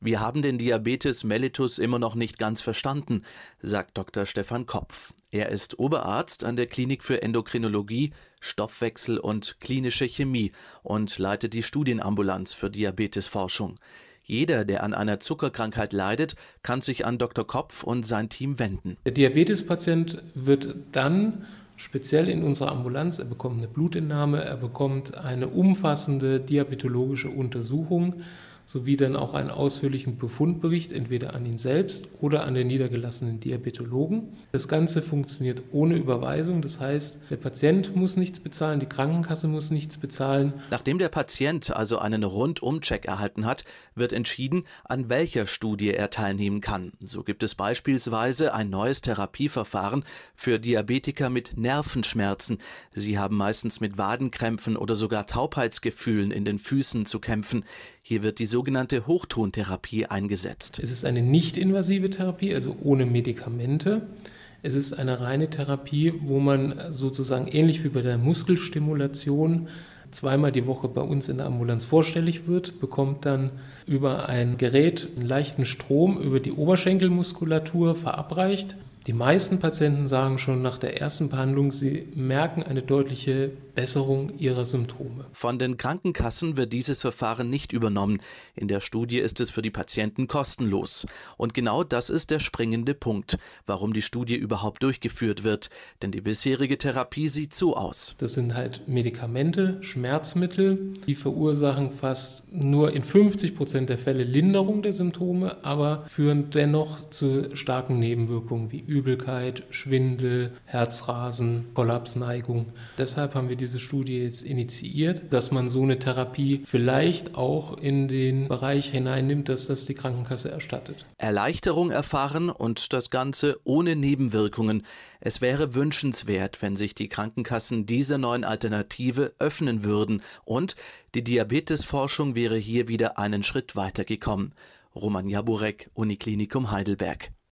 Wir haben den Diabetes mellitus immer noch nicht ganz verstanden, sagt Dr. Stefan Kopf. Er ist Oberarzt an der Klinik für Endokrinologie, Stoffwechsel und klinische Chemie und leitet die Studienambulanz für Diabetesforschung. Jeder, der an einer Zuckerkrankheit leidet, kann sich an Dr. Kopf und sein Team wenden. Der Diabetespatient wird dann speziell in unserer Ambulanz, er bekommt eine Blutentnahme, er bekommt eine umfassende diabetologische Untersuchung sowie dann auch einen ausführlichen Befundbericht, entweder an ihn selbst oder an den niedergelassenen Diabetologen. Das Ganze funktioniert ohne Überweisung, das heißt, der Patient muss nichts bezahlen, die Krankenkasse muss nichts bezahlen. Nachdem der Patient also einen Rundum-Check erhalten hat, wird entschieden, an welcher Studie er teilnehmen kann. So gibt es beispielsweise ein neues Therapieverfahren für Diabetiker mit Nervenschmerzen. Sie haben meistens mit Wadenkrämpfen oder sogar Taubheitsgefühlen in den Füßen zu kämpfen. Hier wird die sogenannte Hochtontherapie eingesetzt. Es ist eine nicht-invasive Therapie, also ohne Medikamente. Es ist eine reine Therapie, wo man sozusagen ähnlich wie bei der Muskelstimulation zweimal die Woche bei uns in der Ambulanz vorstellig wird, bekommt dann über ein Gerät einen leichten Strom über die Oberschenkelmuskulatur verabreicht. Die meisten Patienten sagen schon nach der ersten Behandlung, sie merken eine deutliche Besserung ihrer Symptome. Von den Krankenkassen wird dieses Verfahren nicht übernommen. In der Studie ist es für die Patienten kostenlos. Und genau das ist der springende Punkt, warum die Studie überhaupt durchgeführt wird. Denn die bisherige Therapie sieht so aus. Das sind halt Medikamente, Schmerzmittel, die verursachen fast nur in 50% der Fälle Linderung der Symptome, aber führen dennoch zu starken Nebenwirkungen wie Übelkeit, Schwindel, Herzrasen, Kollapsneigung. Deshalb haben wir diese Studie jetzt initiiert, dass man so eine Therapie vielleicht auch in den Bereich hineinnimmt, dass das die Krankenkasse erstattet. Erleichterung erfahren und das Ganze ohne Nebenwirkungen. Es wäre wünschenswert, wenn sich die Krankenkassen dieser neuen Alternative öffnen würden und die Diabetesforschung wäre hier wieder einen Schritt weitergekommen. Roman Jaburek, Uniklinikum Heidelberg.